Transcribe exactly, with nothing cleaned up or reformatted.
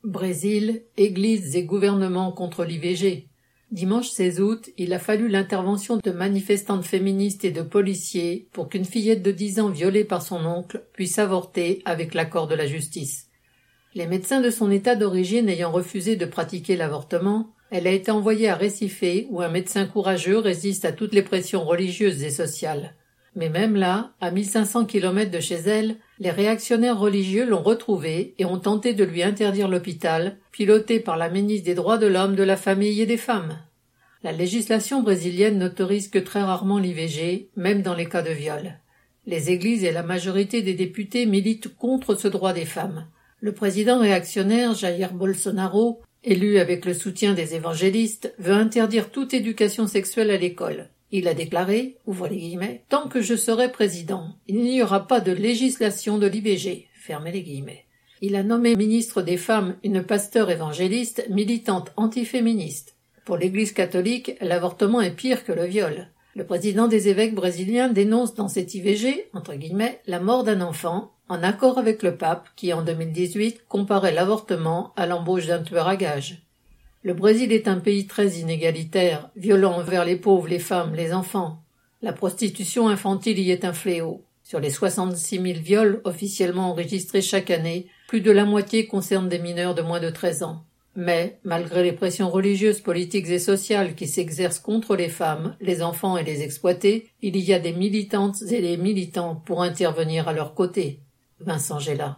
Brésil, Églises et gouvernements contre l'I V G. Dimanche seize août, il a fallu l'intervention de manifestantes féministes et de policiers pour qu'une fillette de dix ans violée par son oncle puisse avorter avec l'accord de la justice. Les médecins de son état d'origine ayant refusé de pratiquer l'avortement, elle a été envoyée à Recife où un médecin courageux résiste à toutes les pressions religieuses et sociales. Mais même là, à mille cinq cents kilomètres de chez elle, les réactionnaires religieux l'ont retrouvée et ont tenté de lui interdire l'hôpital, piloté par la ministre des Droits de l'Homme, de la Famille et des Femmes. La législation brésilienne n'autorise que très rarement l'I V G, même dans les cas de viol. Les églises et la majorité des députés militent contre ce droit des femmes. Le président réactionnaire Jair Bolsonaro, élu avec le soutien des évangélistes, veut interdire toute éducation sexuelle à l'école. Il a déclaré, ouvre les guillemets, « Tant que je serai président, il n'y aura pas de législation de l'I V G », fermez les guillemets. Il a nommé ministre des Femmes une pasteure évangéliste militante antiféministe. Pour l'Église catholique, l'avortement est pire que le viol. Le président des évêques brésiliens dénonce dans cette I V G, entre guillemets, la mort d'un enfant, en accord avec le pape qui, en deux mille dix-huit, comparait l'avortement à l'embauche d'un tueur à gages. Le Brésil est un pays très inégalitaire, violent envers les pauvres, les femmes, les enfants. La prostitution infantile y est un fléau. Sur les soixante-six mille viols officiellement enregistrés chaque année, plus de la moitié concernent des mineurs de moins de treize ans. Mais, malgré les pressions religieuses, politiques et sociales qui s'exercent contre les femmes, les enfants et les exploités, il y a des militantes et des militants pour intervenir à leur côté. Vincent Gela.